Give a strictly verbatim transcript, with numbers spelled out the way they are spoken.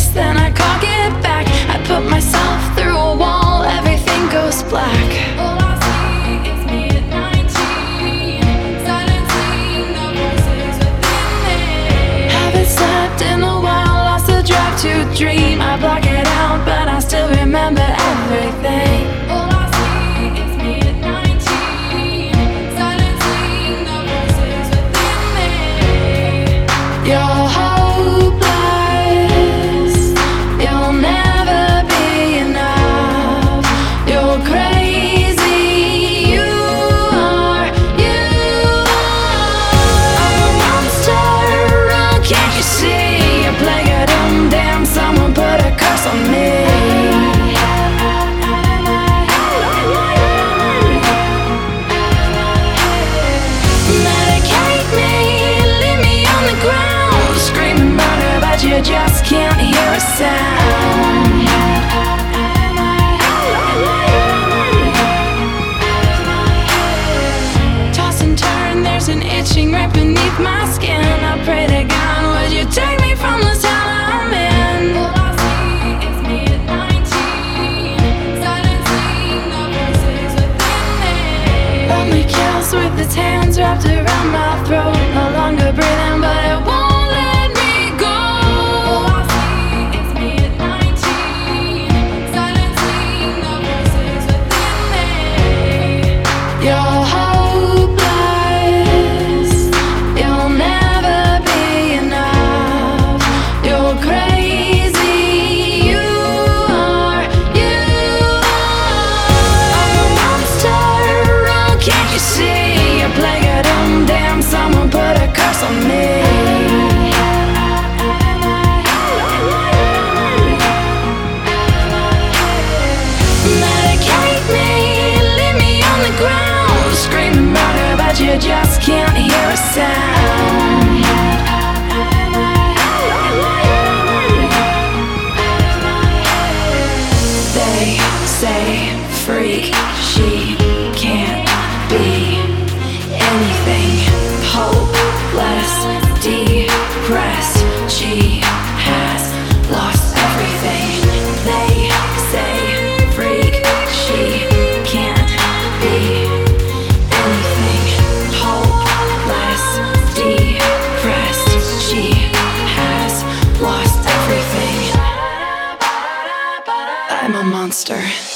kiss, then I can't get back. I put myself through a wall, everything goes black. All I see is me at nineteen, silencing the voices within me. Haven't slept in a while, lost the drive to dream. I block it out, but I still remember everything. All I see is me at nineteen, silencing the voices within me. You're hopeless, you'll never be enough. You're crazy, you are, you are. I'm a monster, oh, can't you see? I play a dumb damn, someone put a curse on me. Medicate me, leave me on the ground, screaming murder, but you just can't hear a sound. Toss and turn, there's an itching right beneath my skin. I pray to God, would you take me from this hell I'm in? All I see is me at nineteen, silencing the voices within me. Lonely kills with its hands wrapped around my throat, no longer breathing, but it won't let me go. All I see is me at nineteen, silencing the voices within me. You're hopeless, you'll never be enough. You're crazy, you are, you are. I'm a monster, oh, can't you see? I play a dumb damn, someone put a curse on me. Medicate me, leave me on the ground, screaming murder, but you just can't hear a sound. They say freak, she can't be anything. Hopeless, depressed, she has lost everything. They say freak, she can't be anything. Hopeless, depressed, she has lost everything. I'm a monster.